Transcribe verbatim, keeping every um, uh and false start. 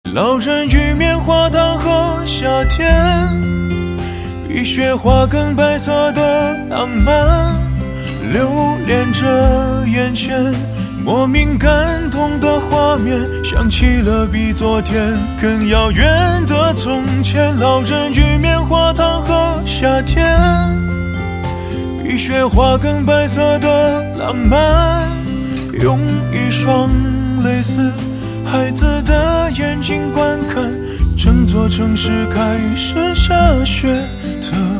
老人与棉花糖和夏天，比雪花更白色的浪漫，留恋着眼前莫名感动的画面，想起了比昨天更遥远的从前。老人与棉花糖和夏天，比雪花更白色的浪漫，用一双类似孩子的眼睛观看整座城市开始下雪的